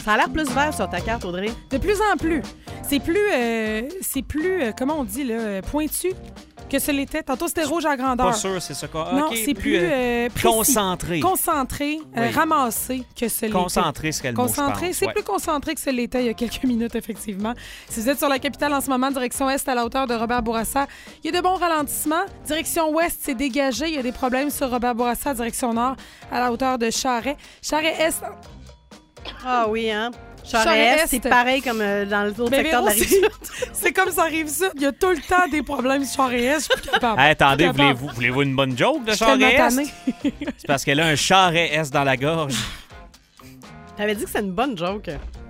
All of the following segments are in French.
Ça a l'air plus vert sur ta carte, Audrey. De plus en plus. C'est plus, comment on dit, là, pointu que ce l'était. Tantôt, c'était rouge à grandeur. Pas sûr, c'est ça. Non, OK, c'est plus précis. concentré. Concentré, Oui. ramassé que ce l'était. Concentré, c'est quel mot, je Concentré, pense. c'est Ouais. plus concentré que ce l'était il y a quelques minutes, effectivement. Si vous êtes sur la capitale en ce moment, direction est à la hauteur de Robert Bourassa, il y a de bons ralentissements. Direction ouest, c'est dégagé. Il y a des problèmes sur Robert Bourassa, direction nord, à la hauteur de Charest. Charest-Est... Ah oui, hein? Charest-Est, Charest, c'est pareil comme dans l'autre Mais secteur de la Véro, rive. c'est comme ça arrive ça. Il y a tout le temps des problèmes sur Charest. Je suis plus capable. Hey, attendez, Je suis plus capable. voulez-vous une bonne joke de Je suis tellement Charest? tannée. C'est parce qu'elle a un Charest dans la gorge. T'avais dit que c'est une bonne joke.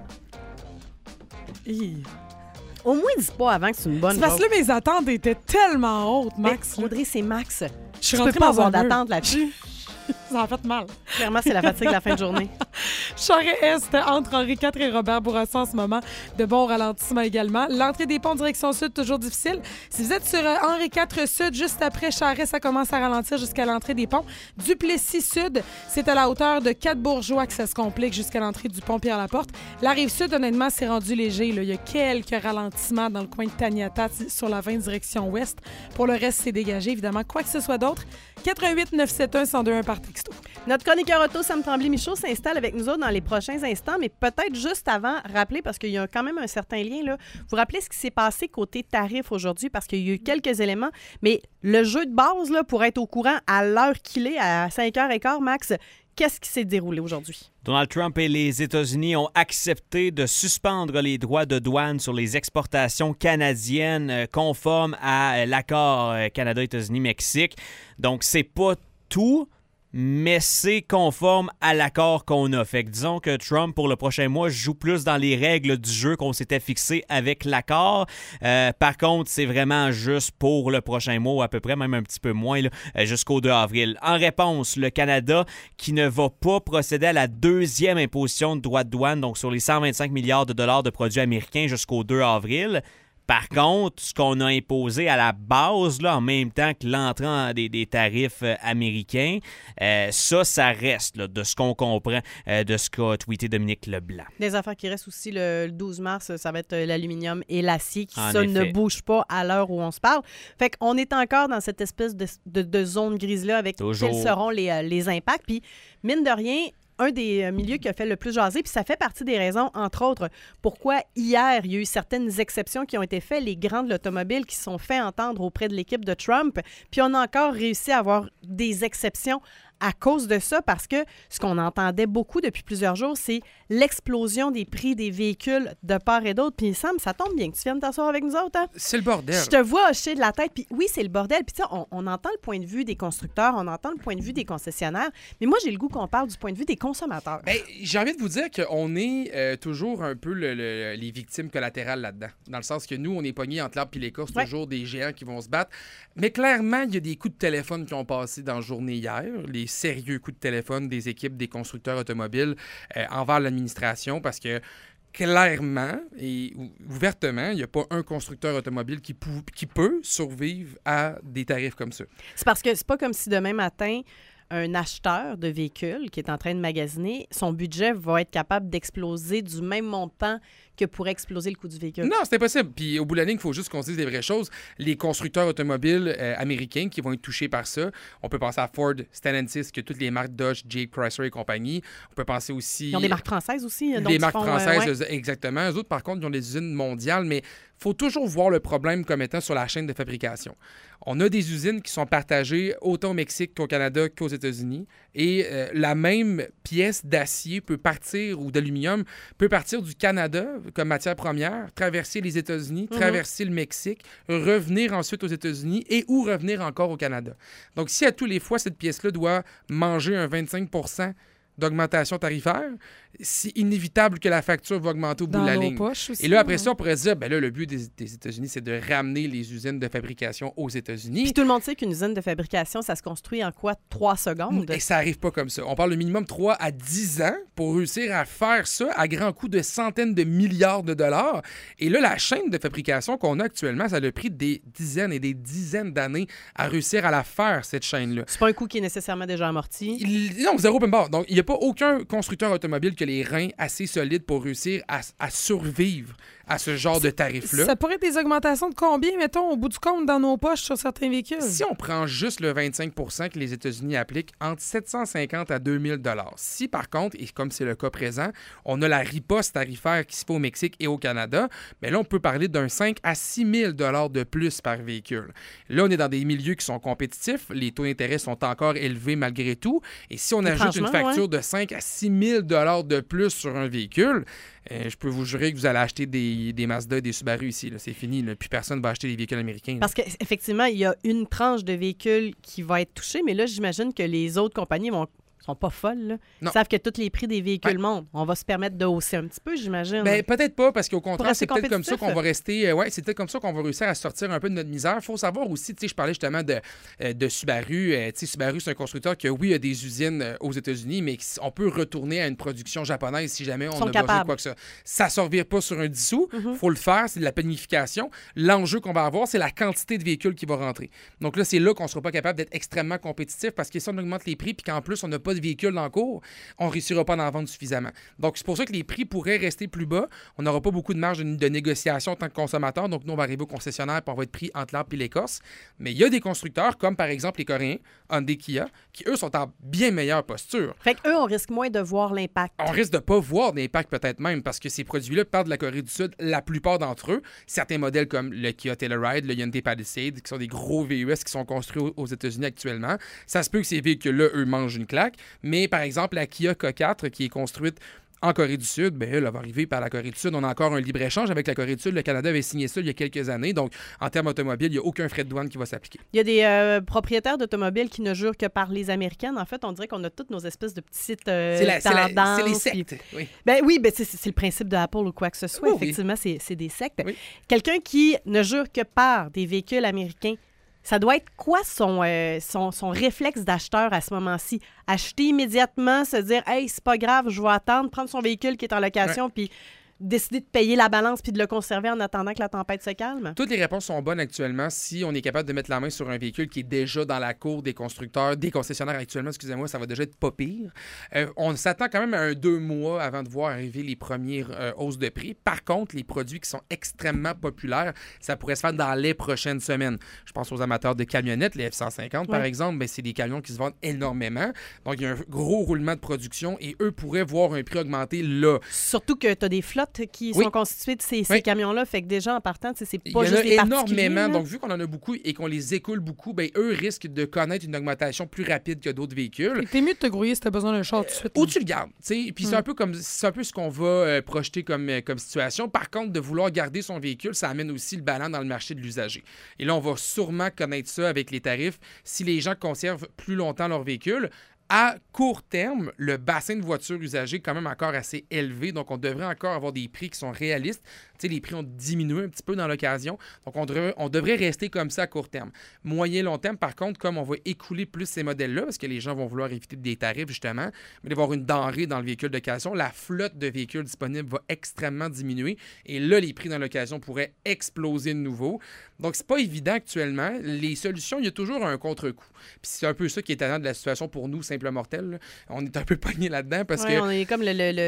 Hi. Au moins, dis pas avant que c'est une bonne C'est parce joke. que là, mes attentes étaient tellement hautes, Mais, Max. là. Audrey, c'est Max. Je suis Tu peux rentrée pas dans un avoir mur. d'attente là-dessus. Ça en fait mal. Clairement, c'est la fatigue de la fin de journée. Charest-Est, entre Henri IV et Robert Bourassa en ce moment. De bons ralentissements également. L'entrée des ponts direction sud, toujours difficile. Si vous êtes sur Henri IV Sud, juste après Charest, ça commence à ralentir jusqu'à l'entrée des ponts. Duplessis Sud, c'est à la hauteur de 4 Bourgeois que ça se complique jusqu'à l'entrée du pont Pierre-Laporte. La rive sud, honnêtement, c'est rendu léger. Là. Il y a quelques ralentissements dans le coin de Taniata sur la 20 direction ouest. Pour le reste, c'est dégagé, évidemment. Quoi que ce soit d'autre, 88 971 1021 par texto. Notre chroniqueur auto, Sam Tremblay-Michaud, s'installe avec nous autres dans les prochains instants, mais peut-être juste avant, rappeler, parce qu'il y a quand même un certain lien, là. Vous rappelez ce qui s'est passé côté tarif aujourd'hui, parce qu'il y a eu quelques éléments, mais le jeu de base, là, pour être au courant à l'heure qu'il est, à 5h15, Max, qu'est-ce qui s'est déroulé aujourd'hui? Donald Trump et les États-Unis ont accepté de suspendre les droits de douane sur les exportations canadiennes conformes à l'accord Canada-États-Unis-Mexique. Donc, c'est pas tout, mais c'est conforme à l'accord qu'on a. Fait que disons que Trump, pour le prochain mois, joue plus dans les règles du jeu qu'on s'était fixé avec l'accord. Par contre, c'est vraiment juste pour le prochain mois, ou à peu près, même un petit peu moins, là, jusqu'au 2 avril. En réponse, le Canada, qui ne va pas procéder à la deuxième imposition de droits de douane, donc sur les 125 milliards de dollars de produits américains jusqu'au 2 avril. Par contre, ce qu'on a imposé à la base, là, en même temps que l'entrée des tarifs américains, ça reste là, de ce qu'on comprend de ce qu'a tweeté Dominique Leblanc. Des affaires qui restent aussi le 12 mars, ça va être l'aluminium et l'acier qui, En ça, effet. ne bouge pas à l'heure où on se parle. Fait qu'on est encore dans cette espèce de zone grise-là avec Toujours. quels seront les impacts. Puis, mine de rien, un des milieux qui a fait le plus jaser, puis ça fait partie des raisons, entre autres, pourquoi hier, il y a eu certaines exceptions qui ont été faites, les grands de l'automobile qui se sont fait entendre auprès de l'équipe de Trump, puis on a encore réussi à avoir des exceptions à cause de ça, parce que ce qu'on entendait beaucoup depuis plusieurs jours, c'est l'explosion des prix des véhicules de part et d'autre. Puis Sam, ça tombe bien que tu viennes t'asseoir avec nous autres, hein? C'est le bordel. Je te vois hocher de la tête, puis oui, c'est le bordel. Puis tu sais, on entend le point de vue des constructeurs, on entend le point de vue des concessionnaires, mais moi, j'ai le goût qu'on parle du point de vue des consommateurs. Ben, j'ai envie de vous dire qu'on est toujours un peu les victimes collatérales là-dedans. Dans le sens que nous, on est pognés entre l'arbre et l'écorce, Ouais. toujours des géants qui vont se battre. Mais clairement, il y a des coups de téléphone qui ont passé dans la journée hier, les sérieux coups de téléphone des équipes des constructeurs automobiles envers l'administration, parce que clairement et ouvertement, il n'y a pas un constructeur automobile qui peut survivre à des tarifs comme ça. C'est parce que c'est pas comme si demain matin, un acheteur de véhicules qui est en train de magasiner, son budget va être capable d'exploser du même montant que pourrait exploser le coût du véhicule. Non, c'est impossible. Puis au bout de la ligne, il faut juste qu'on se dise des vraies choses. Les constructeurs automobiles américains qui vont être touchés par ça, on peut penser à Ford, Stellantis, que toutes les marques Dodge, Jeep, Chrysler et compagnie. On peut penser aussi... Ils ont des marques françaises aussi. donc Des ils marques font, françaises, ouais. exactement. Eux autres, par contre, ils ont des usines mondiales, mais il faut toujours voir le problème comme étant sur la chaîne de fabrication. On a des usines qui sont partagées autant au Mexique qu'au Canada qu'aux États-Unis. Et la même pièce d'acier peut partir, ou d'aluminium, peut partir du Canada comme matière première, traverser les États-Unis, traverser le Mexique, revenir ensuite aux États-Unis et ou revenir encore au Canada. Donc, si à tous les fois, cette pièce-là doit manger un 25 % d'augmentation tarifaire, c'est inévitable que la facture va augmenter au bout Dans de la nos ligne. poches aussi, Et là, après ouais. ça, on pourrait se dire, ben là, le but des États-Unis, c'est de ramener les usines de fabrication aux États-Unis. Puis tout le monde sait qu'une usine de fabrication, ça se construit en quoi? 3 secondes? Et ça n'arrive pas comme ça. On parle de minimum 3 à 10 ans pour réussir à faire ça à grand coût de centaines de milliards de dollars. Et là, la chaîne de fabrication qu'on a actuellement, ça a pris des dizaines et des dizaines d'années à réussir à la faire, cette chaîne-là. C'est pas un coût qui est nécessairement déjà amorti. Non, zéro open bar. Donc, il n'y a pas aucun constructeur automobile qui a les reins assez solides pour réussir à survivre à ce genre de tarif-là. Ça pourrait être des augmentations de combien, mettons, au bout du compte, dans nos poches sur certains véhicules? Si on prend juste le 25 % que les États-Unis appliquent, entre 750 à 2000 $. Si, par contre, et comme c'est le cas présent, on a la riposte tarifaire qui se fait au Mexique et au Canada, bien là, on peut parler d'un 5 à 6 000 $ de plus par véhicule. Là, on est dans des milieux qui sont compétitifs. Les taux d'intérêt sont encore élevés malgré tout. Et si on ajoute une facture de 5 à 6 000 $ de plus sur un véhicule, je peux vous jurer que vous allez acheter des Mazda et des Subaru ici. Là. C'est fini. Là. Puis personne ne va acheter des véhicules américains. Là. Parce qu'effectivement, il y a une tranche de véhicules qui va être touchée, mais là, j'imagine que les autres compagnies sont pas folles. Là. Ils savent que tous les prix des véhicules montent. On va se permettre de hausser un petit peu, j'imagine. Ben, peut-être pas, parce qu'au contraire, c'est peut-être comme ça qu'on va rester... c'est peut-être comme ça qu'on va réussir à sortir un peu de notre misère. Il faut savoir aussi, je parlais justement de Subaru. Subaru, c'est un constructeur qui, oui, a des usines aux États-Unis, mais on peut retourner à une production japonaise si jamais on a besoin de quoi que ça. Ça ne se revire pas sur un 10 sous. Il faut le faire, c'est de la planification. L'enjeu qu'on va avoir, c'est la quantité de véhicules qui va rentrer. Donc là, c'est là qu'on ne sera pas capable d'être extrêmement compétitif, parce que si on augmente les prix puis qu'en plus, on n'a pas de véhicules dans le cours, on ne réussira pas à en vendre suffisamment. Donc, c'est pour ça que les prix pourraient rester plus bas. On n'aura pas beaucoup de marge de négociation en tant que consommateur. Donc, nous, on va arriver au concessionnaire et on va être pris entre l'arbre et l'écorce. Mais il y a des constructeurs, comme par exemple les Coréens, Hyundai, Kia, qui, eux, sont en bien meilleure posture. Fait qu'eux, on risque moins de voir l'impact. On risque de ne pas voir d'impact peut-être même, parce que ces produits-là partent de la Corée du Sud, la plupart d'entre eux. Certains modèles comme le Kia Telluride, le Hyundai Palisade, qui sont des gros VUS qui sont construits aux États-Unis actuellement. Ça se peut que ces véhicules-là, eux, mangent une claque. Mais, par exemple, la Kia K4 qui est construite en Corée du Sud, bien, elle va arriver par la Corée du Sud. On a encore un libre-échange avec la Corée du Sud. Le Canada avait signé ça il y a quelques années. Donc, en termes automobiles, il n'y a aucun frais de douane qui va s'appliquer. Il y a des propriétaires d'automobiles qui ne jurent que par les Américaines. En fait, on dirait qu'on a toutes nos espèces de petites tendances. C'est les sectes, oui. C'est le principe de Apple ou quoi que ce soit. Oh, effectivement, c'est des sectes. Oui. Quelqu'un qui ne jure que par des véhicules américains, ça doit être quoi son réflexe d'acheteur à ce moment-ci? Acheter immédiatement, se dire « Hey, c'est pas grave, je vais attendre, prendre son véhicule qui est en location, puis décider de payer la balance puis de le conserver en attendant que la tempête se calme? » Toutes les réponses sont bonnes actuellement si on est capable de mettre la main sur un véhicule qui est déjà dans la cour des constructeurs, des concessionnaires actuellement, excusez-moi, ça va déjà être pas pire. On s'attend quand même à 2 mois avant de voir arriver les premières hausses de prix. Par contre, les produits qui sont extrêmement populaires, ça pourrait se faire dans les prochaines semaines. Je pense aux amateurs de camionnettes, les F-150 par exemple, ben, c'est des camions qui se vendent énormément. Donc, il y a un gros roulement de production et eux pourraient voir un prix augmenter là. Surtout que tu as des flottes qui sont constituées de ces camions-là, fait que déjà en partant, c'est pas juste des particuliers. Il y en a énormément, donc vu qu'on en a beaucoup et qu'on les écoule beaucoup, ben eux risquent de connaître une augmentation plus rapide que d'autres véhicules. T'es mieux de te grouiller si t'as besoin d'un char tout de suite. Ou tu le gardes, tu sais. Puis c'est un peu ce qu'on va projeter comme situation. Par contre, de vouloir garder son véhicule, ça amène aussi le ballon dans le marché de l'usager. Et là, on va sûrement connaître ça avec les tarifs. Si les gens conservent plus longtemps leur véhicule, à court terme, le bassin de voitures usagées est quand même encore assez élevé, donc on devrait encore avoir des prix qui sont réalistes. Tu sais, les prix ont diminué un petit peu dans l'occasion, donc on devrait rester comme ça à court terme. Moyen long terme, par contre, comme on va écouler plus ces modèles-là, parce que les gens vont vouloir éviter des tarifs, justement, mais d'avoir une denrée dans le véhicule d'occasion, la flotte de véhicules disponibles va extrêmement diminuer, et là, les prix dans l'occasion pourraient exploser de nouveau. Donc, c'est pas évident actuellement. Les solutions, il y a toujours un contre-coup. Puis c'est un peu ça qui est étonnant de la situation pour nous, simples mortels. Là. On est un peu pognés là-dedans parce que... on est comme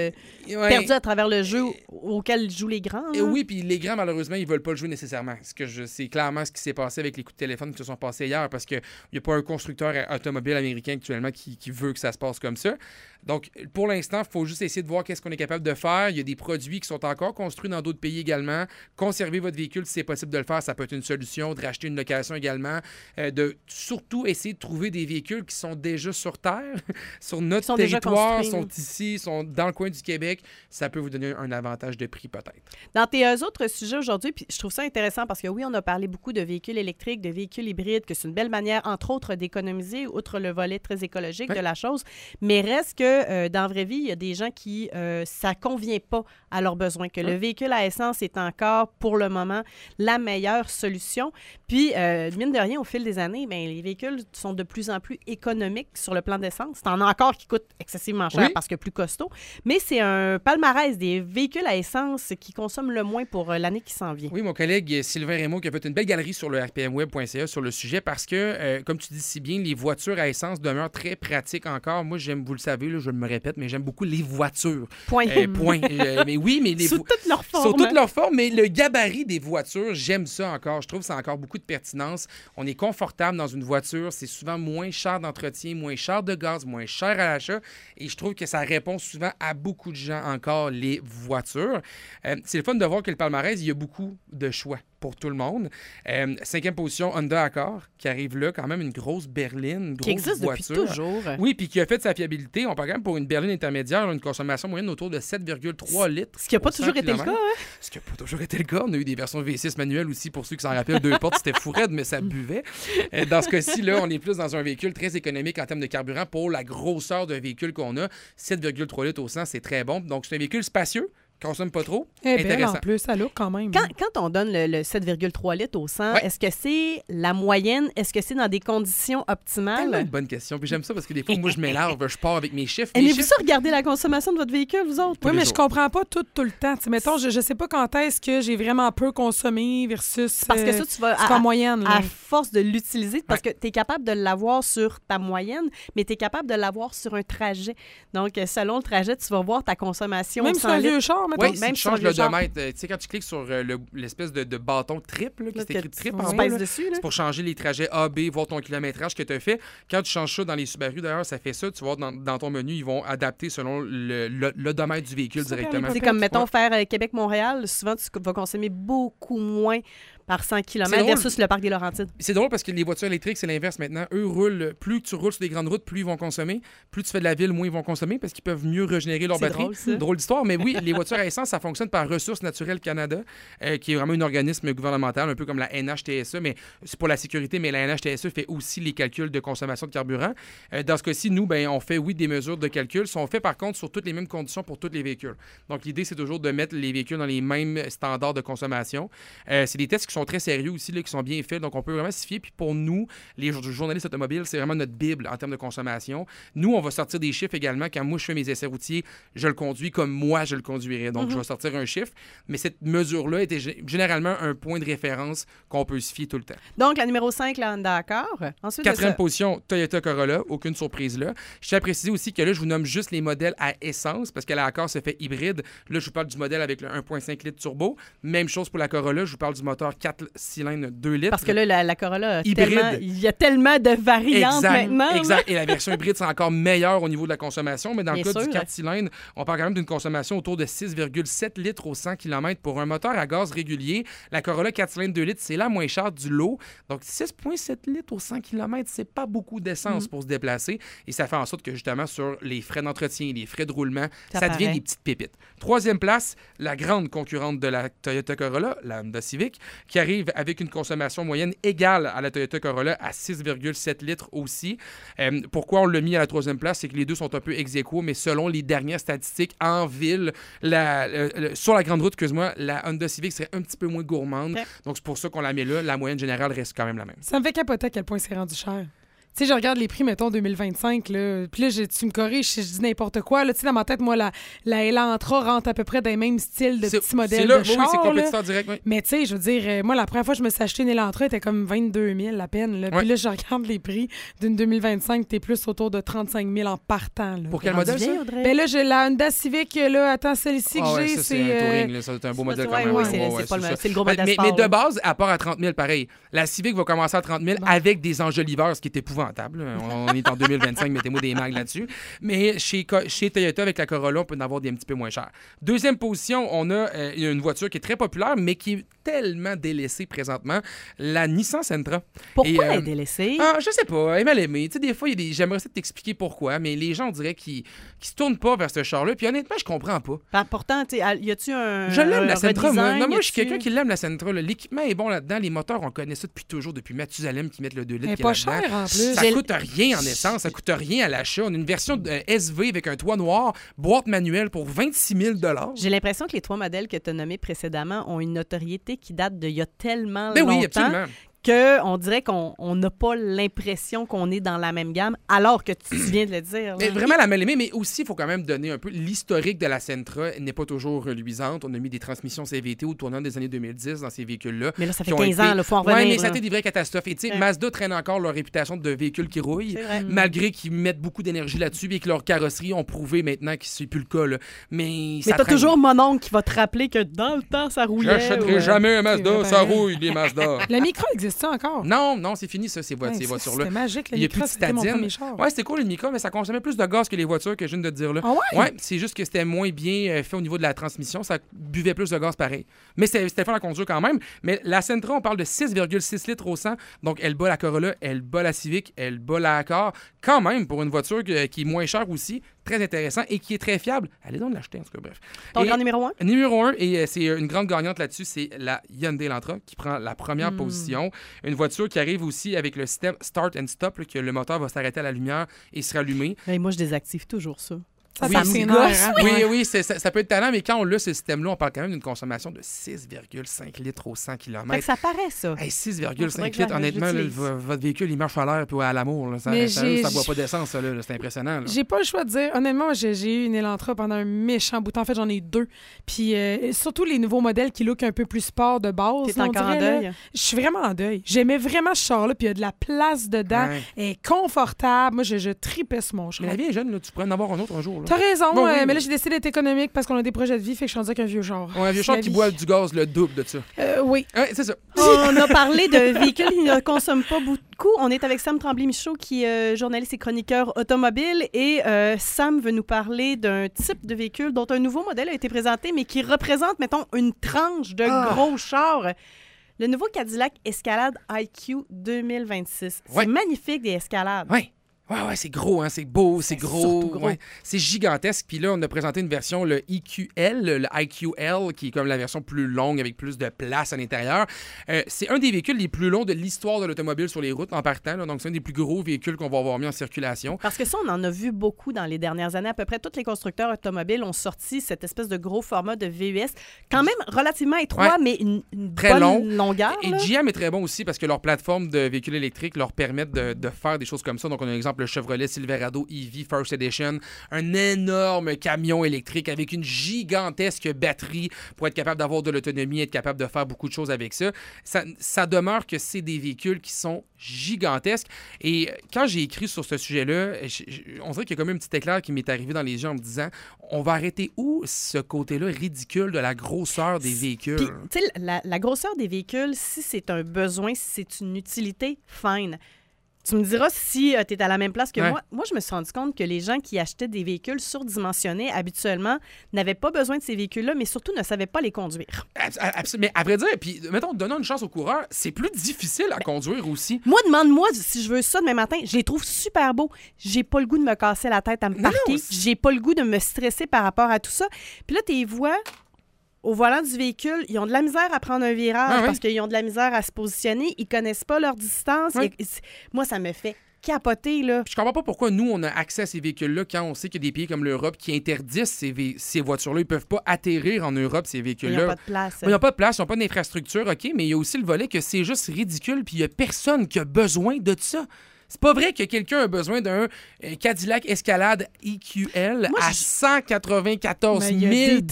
perdu à travers le jeu auquel jouent les grands. Oui, puis les grands, malheureusement, ils veulent pas le jouer nécessairement. C'est clairement ce qui s'est passé avec les coups de téléphone qui se sont passés hier parce qu'il n'y a pas un constructeur automobile américain actuellement qui veut que ça se passe comme ça. Donc, pour l'instant, il faut juste essayer de voir qu'est-ce qu'on est capable de faire. Il y a des produits qui sont encore construits dans d'autres pays également. Conserver votre véhicule, si c'est possible de le faire, ça peut être une solution. De racheter une location également. De surtout essayer de trouver des véhicules qui sont déjà sur terre, sur notre territoire, sont ici, sont dans le coin du Québec. Ça peut vous donner un avantage de prix peut-être. Dans tes autres sujets aujourd'hui, puis je trouve ça intéressant parce que oui, on a parlé beaucoup de véhicules électriques, de véhicules hybrides, que c'est une belle manière, entre autres, d'économiser, outre le volet très écologique de la chose. Mais reste que dans la vraie vie, il y a des gens qui, ça convient pas à leurs besoins, que le véhicule à essence est encore, pour le moment, la meilleure solution. Puis, mine de rien, au fil des années, bien, les véhicules sont de plus en plus économiques sur le plan d'essence. T'en as encore qui coûtent excessivement cher parce que plus costaud, mais c'est un palmarès des véhicules à essence qui consomment le moins pour l'année qui s'en vient. Oui, mon collègue Sylvain Raymond qui a fait une belle galerie sur le rpmweb.ca sur le sujet parce que, comme tu dis si bien, les voitures à essence demeurent très pratiques encore. Moi, vous le savez, je je me répète, mais j'aime beaucoup les voitures. Point. Point. Mais oui, mais Sous toutes leurs formes. Sur toutes leurs formes, mais le gabarit des voitures, j'aime ça encore. Je trouve que ça a encore beaucoup de pertinence. On est confortable dans une voiture. C'est souvent moins cher d'entretien, moins cher de gaz, moins cher à l'achat. Et je trouve que ça répond souvent à beaucoup de gens encore, les voitures. C'est le fun de voir que le palmarès, il y a beaucoup de choix pour tout le monde. 5e position, Honda Accord, qui arrive là, quand même une grosse berline, une grosse qui existe voiture. depuis toujours. Oui, puis qui a fait de sa fiabilité. On parle quand même pour une berline intermédiaire, une consommation moyenne autour de 7,3 litres. Ce qui n'a pas toujours été le cas, hein? Ce qui n'a pas toujours été le cas. On a eu des versions V6 manuelles aussi, pour ceux qui s'en rappellent, 2 portes, c'était fou raide, mais ça buvait. Dans ce cas-ci, là, on est plus dans un véhicule très économique en termes de carburant pour la grosseur d'un véhicule qu'on a. 7,3 litres au 100, c'est très bon. Donc, c'est un véhicule spacieux, consomme pas trop. Intéressant. En plus, ça look quand même. Quand on donne le 7,3 litres au 100, Ouais. est-ce que c'est la moyenne? Est-ce que c'est dans des conditions Tellement optimales? une bonne question. Puis j'aime ça parce que des fois, moi, je m'énerve, je pars avec mes chiffres. Aimez-vous ça regarder la consommation de votre véhicule, vous autres? Oui, les mais jours. je comprends pas tout le temps. T'sais, mettons, je sais pas quand est-ce que j'ai vraiment peu consommé versus Parce que ça, tu vas c'est en moyenne. Là. à force de l'utiliser, parce que tu es capable de l'avoir sur ta moyenne, mais tu es capable de l'avoir sur un trajet. Donc, selon le trajet, tu vas voir ta consommation. Même sur un vieux char, mettons. Oui, si même tu sur changes le le char. domètre, tu sais, quand tu cliques sur l'espèce de bâton triple, qui Là, est écrit triple tu en bas, pèses là, dessus, là. c'est pour changer les trajets A, B, voir ton kilométrage que tu as fait. Quand tu changes ça dans les Subaru, d'ailleurs, ça fait ça. Tu vois, dans ton menu, ils vont adapter selon l'odomètre du véhicule Super, directement. C'est comme, mettons, faire Québec-Montréal, souvent, tu vas consommer beaucoup moins par 100 C'est km drôle. versus le parc des Laurentides. C'est drôle parce que les voitures électriques, c'est l'inverse maintenant. Eux roulent, plus tu roules sur des grandes routes, plus ils vont consommer. Plus tu fais de la ville, moins ils vont consommer parce qu'ils peuvent mieux régénérer leur C'est batterie. drôle, ça. Drôle d'histoire, mais oui, les voitures à essence, ça fonctionne par Ressources naturelles Canada, qui est vraiment un organisme gouvernemental, un peu comme la NHTSE, mais c'est pour la sécurité, mais la NHTSE fait aussi les calculs de consommation de carburant. Dans ce cas-ci, nous, on fait, oui, des mesures de calcul, sont faites par contre sur toutes les mêmes conditions pour tous les véhicules. Donc, l'idée, c'est toujours de mettre les véhicules dans les mêmes standards de consommation. C'est des tests qui sont très sérieux aussi, là, qui sont bien faits, donc on peut vraiment s'y fier. Puis pour nous, les journalistes automobiles, c'est vraiment notre bible en termes de consommation. Nous, on va sortir des chiffres également. Quand moi, je fais mes essais routiers, je le conduis comme moi, je le conduirais. Donc, je vais sortir un chiffre. Mais cette mesure-là était généralement un point de référence qu'on peut se fier tout le temps. Donc, la numéro 5, la Honda Accord. Ensuite, de 4e ça, position, Toyota Corolla. Aucune surprise là. Je tiens à préciser aussi que là, je vous nomme juste les modèles à essence parce que la Accord se fait hybride. Là, je vous parle du modèle avec le 1.5 litres turbo. Même chose pour la Corolla. Je vous parle du moteur 4 cylindres 2 litres. parce que là, la Corolla, Hybride. il y a tellement de variantes maintenant. là. Exact. Et la version hybride, c'est encore meilleur au niveau de la consommation. Mais dans le Bien cas du sûr. 4 cylindres, on parle quand même d'une consommation autour de 6,7 litres au 100 km pour un moteur à gaz régulier. La Corolla 4 cylindres 2 litres, c'est la moins chère du lot. Donc, 6,7 litres au 100 km, c'est pas beaucoup d'essence pour se déplacer. Et ça fait en sorte que, justement, sur les frais d'entretien, les frais de roulement, ça devient paraît. des petites pépites. 3e place, la grande concurrente de la Toyota Corolla, la Honda Civic, qui arrive avec une consommation moyenne égale à la Toyota Corolla à 6,7 litres aussi. Pourquoi on l'a mis à la 3e place? C'est que les deux sont un peu ex aequo, mais selon les dernières statistiques en ville, sur la grande route, excuse-moi, la Honda Civic serait un petit peu moins gourmande. Okay. Donc, c'est pour ça qu'on la met là. La moyenne générale reste quand même la même. Ça me fait capoter à quel point c'est rendu cher. Tu sais, je regarde les prix, mettons, 2025, là, puis là, tu me corriges si je dis n'importe quoi. Là, tu sais, dans ma tête, moi, la Elantra rentre à peu près dans les mêmes styles de petits modèles c'est là, de oui, char. c'est là. compétiteur direct, oui. Mais tu sais, je veux dire, moi, la première fois que je me suis acheté une Elantra, elle était comme 22 000 à peine. Là. Ouais. Puis là, je regarde les prix d'une 2025, t'es plus autour de 35 000 en partant. Là. Pour quel Rendu modèle, ça? vieille, Audrey? Ben là, j'ai la Honda Civic, là, attends, celle-ci que Ah ouais, j'ai, ça, c'est un touring, là. Ça, c'est un beau modèle quand Ouais, même. ouais, Ouais, c'est ouais, pas le- ça. c'est le gros modèle mais sport, de là. base, à part à 30 000, pareil. La Civic va commencer à 30 000 avec des enjoliveurs, ce qui est épouvantable. là. On est en 2025, mettez-moi des mags là-dessus. Mais chez Toyota, avec la Corolla, on peut en avoir des un petit peu moins cher. 2e position, on a une voiture qui est très populaire, mais qui est tellement délaissée présentement, la Nissan Sentra. Pourquoi Et, elle est délaissée? Ah, je sais pas, elle est mal aimée. Tu sais, des fois, j'aimerais ça t'expliquer pourquoi, mais les gens, on dirait qu'ils se tournent pas vers ce char-là. Puis honnêtement, je comprends pas. Pourtant, tu sais, y a-tu un. Je l'aime, la Sentra. redesign? Moi, je suis Y a-tu- quelqu'un qui l'aime, la Sentra. là. L'équipement est bon là-dedans. Les moteurs, on connaît ça depuis toujours, depuis Mathusalem qui mettent le 2 litres. Elle est qui pas là-dedans. chère, en plus. Ça coûte rien en essence, ça coûte rien à l'achat. On a une version de SV avec un toit noir, boîte manuelle pour 26 000 $. J'ai l'impression que les 3 modèles que tu as nommés précédemment ont une notoriété qui date d'il y a tellement Ben longtemps oui, absolument. qu'on dirait qu'on n'a pas l'impression qu'on est dans la même gamme, alors que tu viens de le dire. Mais vraiment la mal-aimée, mais aussi, il faut quand même donner un peu l'historique de la Sentra n'est pas toujours reluisante. On a mis des transmissions CVT au tournant des années 2010 dans ces véhicules-là. Mais là, ça fait 15 ans, il faut en revenir. Oui, mais ça a été des vraies catastrophes. Et tu sais, Mazda traîne encore leur réputation de véhicules qui rouillent, malgré qu'ils mettent beaucoup d'énergie là-dessus et que leurs carrosseries ont prouvé maintenant que c'est plus le cas. Là. Mais t'as toujours mon oncle qui va te rappeler que dans le temps, ça rouillait. J'achèterai jamais un Mazda, ça rouille, les Mazda. La Micra existe encore? Non, c'est fini, ça, ces voitures-là. C'était magique, la Il y a Micra, c'était mon premier char. Ouais, c'était cool, le Micra, mais ça consommait plus de gaz que les voitures que je viens de te dire là. Ah ouais? Ouais, c'est juste que c'était moins bien fait au niveau de la transmission. Ça buvait plus de gaz pareil. Mais c'était fun à conduire quand même. Mais la Sentra, on parle de 6,6 litres au 100. Donc, elle bat la Corolla, elle bat la Civic, elle bat la Accord. Quand même, pour une voiture qui est moins chère aussi, très intéressant et qui est très fiable. Allez donc l'acheter, en tout cas, bref. Ton grand numéro 1? Numéro 1, et c'est une grande gagnante là-dessus, c'est la Hyundai Elantra qui prend la première position. Une voiture qui arrive aussi avec le système Start and Stop, là, que le moteur va s'arrêter à la lumière et se rallumer. Hey, moi, je désactive toujours ça. Ça me gosse. Oui, ça peut être talent, mais quand on a ce système-là, on parle quand même d'une consommation de 6,5 litres au 100 km. Fait que ça paraît, ça. Hey, 6,5 litres, honnêtement, là, votre véhicule, il marche à l'air puis à l'amour. Là. Ça boit pas d'essence, ça, là. C'est impressionnant. Là. J'ai pas le choix de dire. Honnêtement, j'ai eu une Elantra pendant un méchant bout. En fait, j'en ai 2. Puis surtout les nouveaux modèles qui lookent un peu plus sport de base. T'es encore en deuil? Je suis vraiment en deuil. J'aimais vraiment ce char-là, puis il y a de la place dedans. Ouais. Elle est confortable. Moi, je tripais sur mon char. Mais la vie est jeune, là. Tu pourrais en avoir un autre un jour. Là. T'as raison. Bon, oui, mais là, j'ai décidé d'être économique parce qu'on a des projets de vie, fait que je suis rendu avec un vieux char. Ouais, un vieux char qui boit du gaz le double de ça. Oui. Ouais, c'est ça. On a parlé de véhicules qui ne consomment pas beaucoup. On est avec Sam Tremblay-Michaud, qui est journaliste et chroniqueur automobile. Et Sam veut nous parler d'un type de véhicule dont un nouveau modèle a été présenté, mais qui représente, mettons, une tranche de gros chars. Le nouveau Cadillac Escalade IQ 2026. Ouais. C'est magnifique, des Escalades. Oui. Ouais, c'est gros, hein, c'est beau, c'est gros. surtout gros. Ouais, c'est gigantesque. Puis là, on a présenté une version, le EQL, le IQL, qui est comme la version plus longue avec plus de place à l'intérieur. C'est un des véhicules les plus longs de l'histoire de l'automobile sur les routes en partant. Là, donc, c'est un des plus gros véhicules qu'on va avoir mis en circulation. Parce que ça, on en a vu beaucoup dans les dernières années. À peu près tous les constructeurs automobiles ont sorti cette espèce de gros format de VUS, quand même relativement étroit, mais une très bonne longueur. Et GM est très bon aussi parce que leur plateforme de véhicules électriques leur permettent de faire des choses comme ça. Donc, on a un exemple le Chevrolet Silverado EV First Edition, un énorme camion électrique avec une gigantesque batterie pour être capable d'avoir de l'autonomie, être capable de faire beaucoup de choses avec ça. Ça demeure que c'est des véhicules qui sont gigantesques. Et quand j'ai écrit sur ce sujet-là, on dirait qu'il y a quand même un petit éclair qui m'est arrivé dans les yeux en me disant, on va arrêter où ce côté-là ridicule de la grosseur des véhicules? Puis, tu sais, la grosseur des véhicules, si c'est un besoin, si c'est une utilité, fine. Tu me diras si tu es à la même place que moi. Moi, je me suis rendu compte que les gens qui achetaient des véhicules surdimensionnés, habituellement, n'avaient pas besoin de ces véhicules-là, mais surtout ne savaient pas les conduire. Mais à vrai dire, puis mettons, donnons une chance aux coureurs, c'est plus difficile à conduire aussi. Moi, demande-moi si je veux ça demain matin. Je les trouve super beaux. J'ai pas le goût de me casser la tête à me parquer. J'ai pas le goût de me stresser par rapport à tout ça. Puis là, tu les vois au volant du véhicule, ils ont de la misère à prendre un virage parce qu'ils ont de la misère à se positionner. Ils connaissent pas leur distance. Moi, ça me fait capoter, là. Je comprends pas pourquoi nous, on a accès à ces véhicules-là quand on sait qu'il y a des pays comme l'Europe qui interdisent ces voitures-là. Ils peuvent pas atterrir en Europe, ces véhicules-là. Ils n'ont pas de place. Ils n'ont pas de place, ils n'ont pas d'infrastructure, OK, mais il y a aussi le volet que c'est juste ridicule puis il y a personne qui a besoin de ça. C'est pas vrai que quelqu'un a besoin d'un Cadillac Escalade EQL à 194 000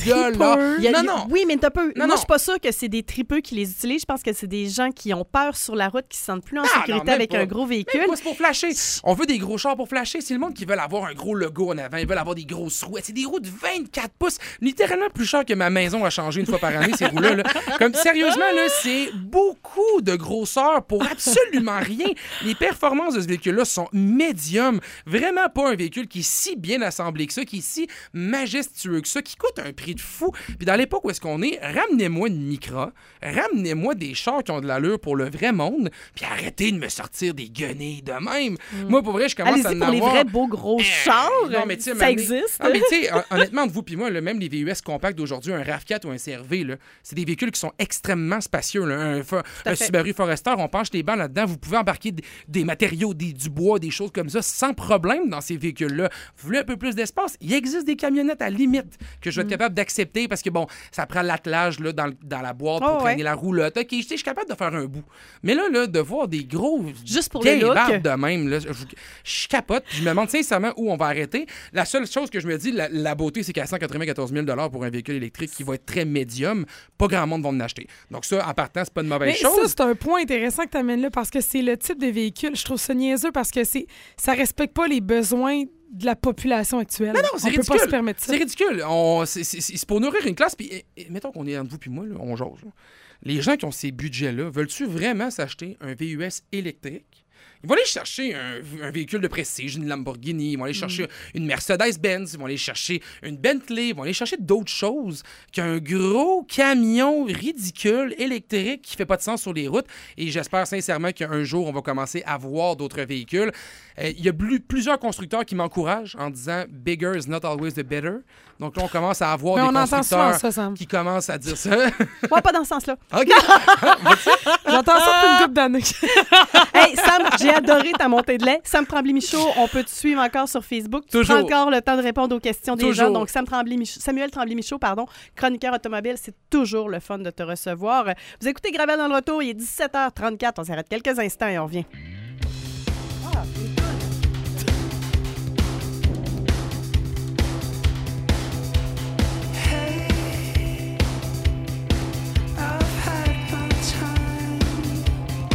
$. Non. Oui, mais t'as peu. Moi, je suis pas sûre que c'est des tripeux qui les utilisent. Je pense que c'est des gens qui ont peur sur la route, qui se sentent plus en sécurité avec un gros véhicule. C'est pour flasher. On veut des gros chars pour flasher. C'est le monde qui veut avoir un gros logo en avant. Ils veulent avoir des grosses roues. C'est des roues de 24 pouces. Littéralement plus cher que ma maison a changé une fois par année, ces roues-là. Là. Comme, sérieusement, là, c'est beaucoup de grosseur pour absolument rien. Les performances de ce véhicule-là sont médiums. Vraiment pas un véhicule qui est si bien assemblé que ça, qui est si majestueux que ça, qui coûte un prix de fou. Puis dans l'époque où est-ce qu'on est, ramenez-moi une Micra, ramenez-moi des chars qui ont de l'allure pour le vrai monde, puis arrêtez de me sortir des guenilles de même. Moi, pour vrai, je commence à en avoir... Allez-y pour les vrais beaux gros chars, non, mais ça existe. Non, mais tu sais, honnêtement, entre vous puis moi, là, même les VUS compacts d'aujourd'hui, un RAV4 ou un CR-V, là, c'est des véhicules qui sont extrêmement spacieux. Là. Un Subaru Forester, on penche les bancs là-dedans, vous pouvez embarquer des matériaux du bois, des choses comme ça, sans problème dans ces véhicules-là. Vous voulez un peu plus d'espace? Il existe des camionnettes à limite que je vais être capable d'accepter parce que, bon, ça prend l'attelage là, dans la boîte pour traîner la roulotte. OK, je suis capable de faire un bout. Mais là, de voir des gros juste pour le look de même, là, je capote. Je me demande sincèrement où on va arrêter. La seule chose que je me dis, la beauté, c'est qu'à 194 000 $ pour un véhicule électrique qui va être très médium, pas grand monde va en acheter. Donc ça, en partant, c'est pas une mauvaise chose. Ça, c'est un point intéressant que tu amènes là parce que c'est le type de véhicule. Je trouve ça niaiseux parce que ça respecte pas les besoins de la population actuelle. Non, c'est ridicule. Peut pas se permettre ça. C'est ridicule. C'est pour nourrir une classe. Puis, mettons qu'on est entre vous puis moi, là, on jase. Là. Les gens qui ont ces budgets-là, veulent-tu vraiment s'acheter un VUS électrique? Ils vont aller chercher un véhicule de prestige, une Lamborghini, ils vont aller chercher une Mercedes-Benz, ils vont aller chercher une Bentley, ils vont aller chercher d'autres choses qu'un gros camion ridicule électrique qui fait pas de sens sur les routes. Et j'espère sincèrement qu'un jour, on va commencer à voir d'autres véhicules. Il y a plusieurs constructeurs qui m'encouragent en disant « Bigger is not always the better ». Donc là, on commence à avoir des constructeurs qui commencent à dire ça. Ouais, pas dans ce sens-là. OK. J'entends ça depuis une couple d'années. Hey, Sam, j'ai adoré ta montée de lait. Sam Tremblay-Michaud, on peut te suivre encore sur Facebook. Tu prends encore le temps de répondre aux questions des gens. Donc, Samuel Tremblay-Michaud, chroniqueur automobile, c'est toujours le fun de te recevoir. Vous écoutez Gravel dans le retour, il est 17h34. On s'arrête quelques instants et on revient.